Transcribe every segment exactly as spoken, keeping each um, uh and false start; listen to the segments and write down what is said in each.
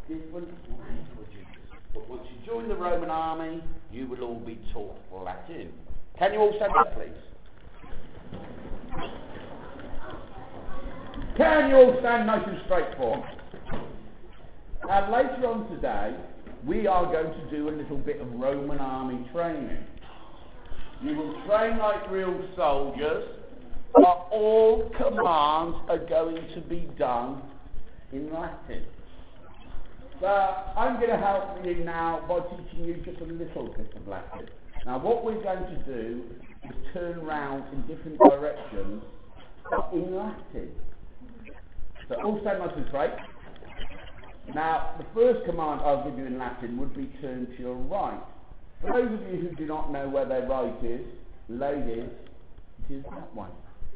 different languages. But once you join the Roman army, you will all be taught Latin. Can you all stand up, please? Can you all stand nice and straight for? Now, later on today, we are going to do a little bit of Roman army training. You will train like real soldiers, but all commands are going to be done in Latin. So I'm going to help you now by teaching you just a little bit of Latin. Now what we're going to do is turn round in different directions, but in Latin. So all stand nice and straight. Now the first command I'll give you in Latin would be turn to your right. For those of you who do not know where their right is, ladies, it is that one.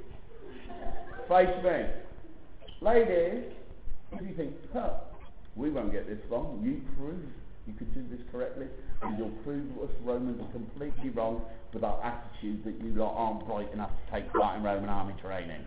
Face me. Ladies, if you think, huh, we won't get this wrong, you prove you could do this correctly, and you'll prove us Romans are completely wrong with our attitude that you lot aren't bright enough to take part in Roman army training.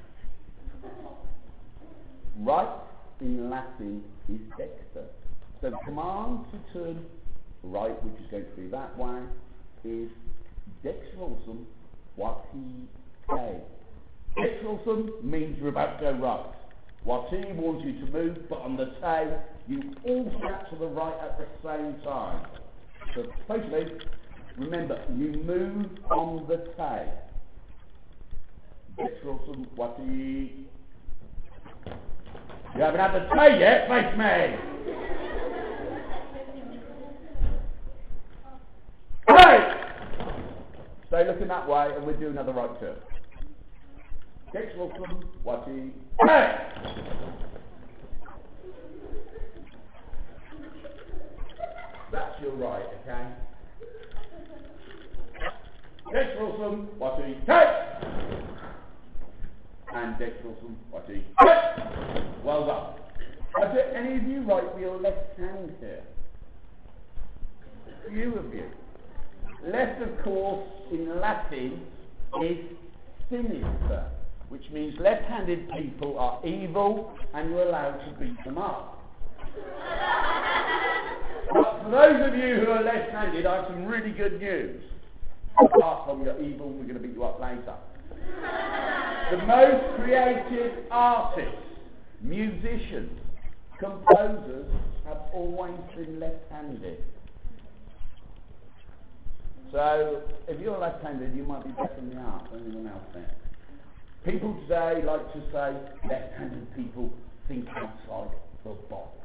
Right in Latin is dexter. So the command to turn right, which is going to be that way, is dextrosum vatae. Dextrosum means you're about to go right. Vatae wants you to move, but on the te, you all step to the right at the same time. So basically, remember, you move on the te. Dextrosum vatae. You haven't had the te yet, face me! Hey! Stay looking that way, and we'll do another right turn. Dextrosum vatae. Hey! That's your right, okay? Dextrosum vatae. Hey! And dextrosum vatae. Hey! Well done. Now, do any of you write with your left hand here? A few of you. Left, of course, in Latin is sinister, which means left-handed people are evil and you're allowed to beat them up. But for those of you who are left-handed, I have some really good news. Apart from you're evil, we're going to beat you up later. The most creative artists, musicians, composers have always been left-handed. So, if you're left-handed, you might be better in the art than anyone else there. People today like to say left-handed people think outside the box.